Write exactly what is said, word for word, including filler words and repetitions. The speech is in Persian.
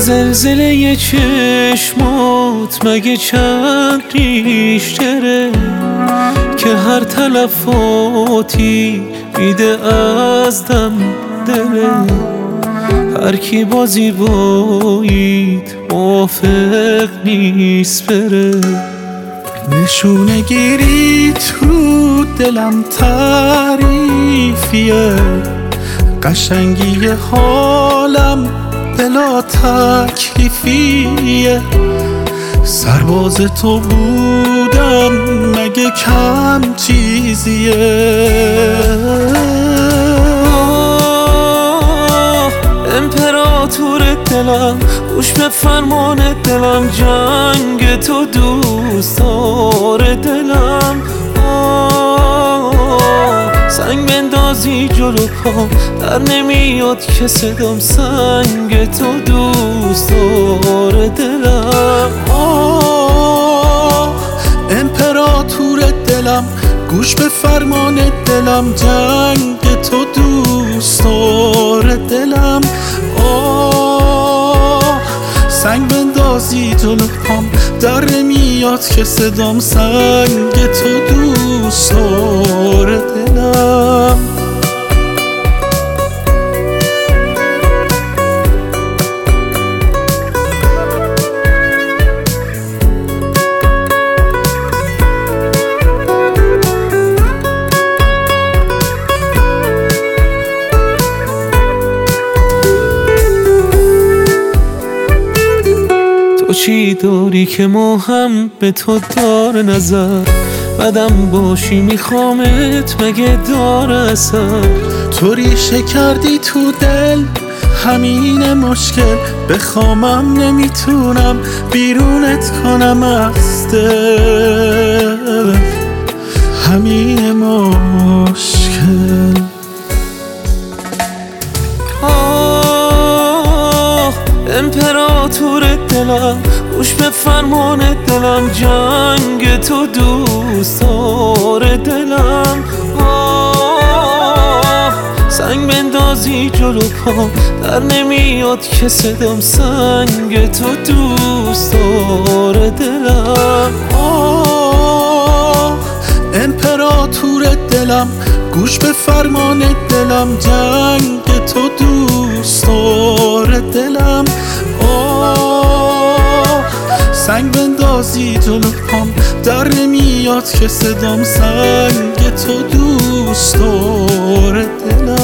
زلزله چشمات مگه چند ریشتره که هر تلفاتی میده از دم دله. هر کی با زیباییت موافق نیست بره. نشونه گیری تو دلم تعریفیه، قشنگی حالم بلا تکلیفیه. سرباز تو بودم مگه کم چیزیه. آه امپراتور دلم گوش به فرمان دلم، جنگ تو دوستار دلم. آه سنگ بندازی جلو پام در نمیاد که صدام، سنگ تو دوستار دلم. آه امپراتور دلم گوش به فرمان دلم، جنگ تو دوستار دلم. آه سنگ بندازی جلو پام در نمیاد که صدام، سنگ تو دوستار دلم. تو چی داری که ما هم به تو دار نظر، بدم باشی میخوامت مگه دار اثر. تو ریشه کردی تو دل همین مشکل، بخوامم نمیتونم بیرونت کنم از دل، همین مشکل. آه امپراتور دلم گوش به فرمان دلم، جنگ تو دوستار دلم. آه سنگ بندازی جلو پام در نمیاد که صدام، سنگ تو دوستار دلم. آه امپراتور دلم گوش به فرمان دلم، جنگ تو دوستار دلم. آه سنگ بندازی جلو پام در نمیاد که صدام، سنگ تو دوستار دلم.